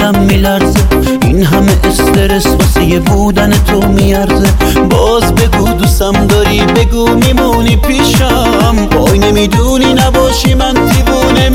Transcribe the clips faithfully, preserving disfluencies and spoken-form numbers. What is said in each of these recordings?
دلم میلرزه، این همه استرس واسه بودن تو میارزه. باز بگو دوستم داری، بگو میمونی پیشم، وای نمیدونی نباشی من دیوونه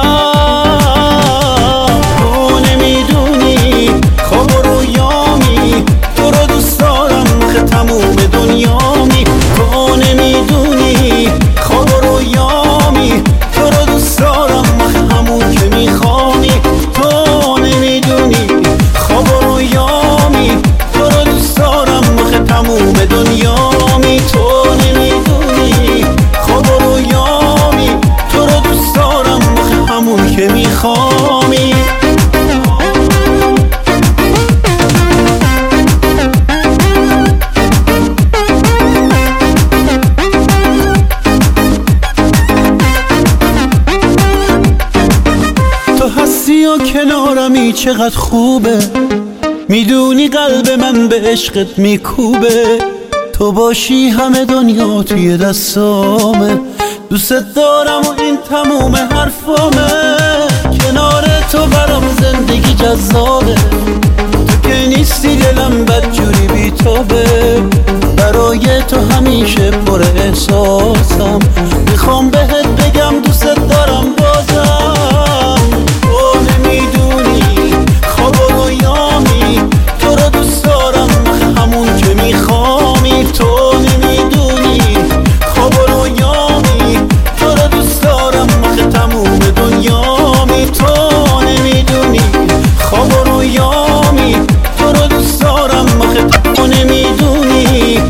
میشم. تو نمیدونی خواب و رویامی، تو رو دوست دارم که تموم دنیامی. تو نمیدونی خواب و رویامی، تو رو دوست دارم که همون که میخوانی. تو نمیدونی خواب و رویامی، تو رو دوست دارم که تموم دنیامی. تو نمیدونی خواب و رویامی، تو رو دوست دارم که همون که میخوانی. هستی و کنارمی چقدر خوبه، میدونی قلب من به عشقت میکوبه. تو باشی همه دنیا توی دستامه، دوست دارم و این تموم حرفامه. کنار تو برام زندگی جذابه، تو که نیستی دلم بدجوری بیتابه. برای تو همیشه پر احساسم، میخوام بهت بگم دوست دارم.